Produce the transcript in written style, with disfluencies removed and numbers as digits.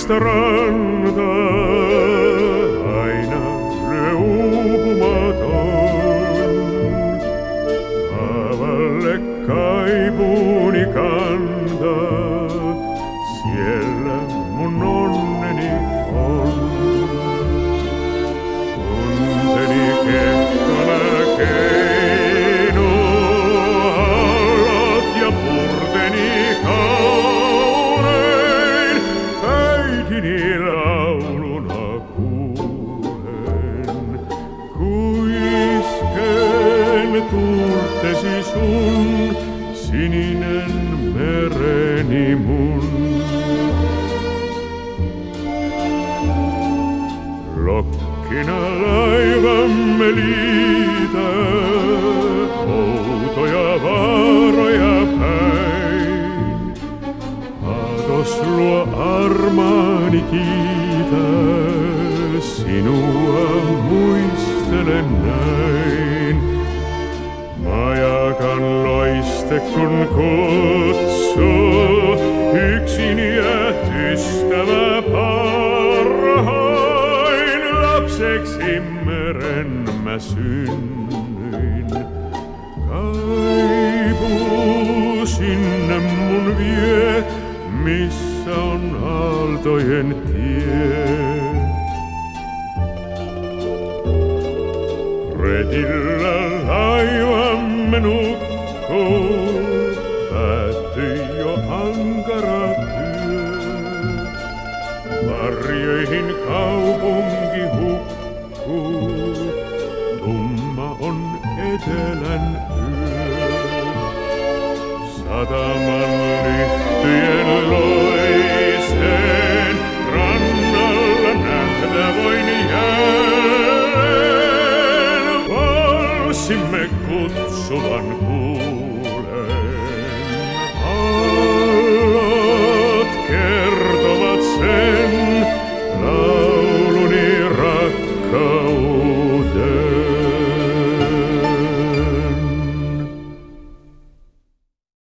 kaunista rantaa aina lyö uupumaton. Haavalle kaipuuni kantaa, siellä mun onneni on. Tunteni kehtona keino, alat ja purteni kaunein, äitini lauluna kuulen. Kuisken turtesi sun, sininen mereni mun. Lokkina laivamme liitää, outoja vaaroja päin. Aatos luo armaani kiitää, sinua muistelen näin. Majakan loiste kun kutsuu, yksin jäät ystävä parhain. Lapseksi meren mä synnyin, kaipuu sinne mun vie, missä on aaltojen tie. Retillä laivamme nukkuu, päättyi jo ankara työ. Varjoihin kaupunki hukkuu, tumma on etelän yö. Sataman lyhtyjen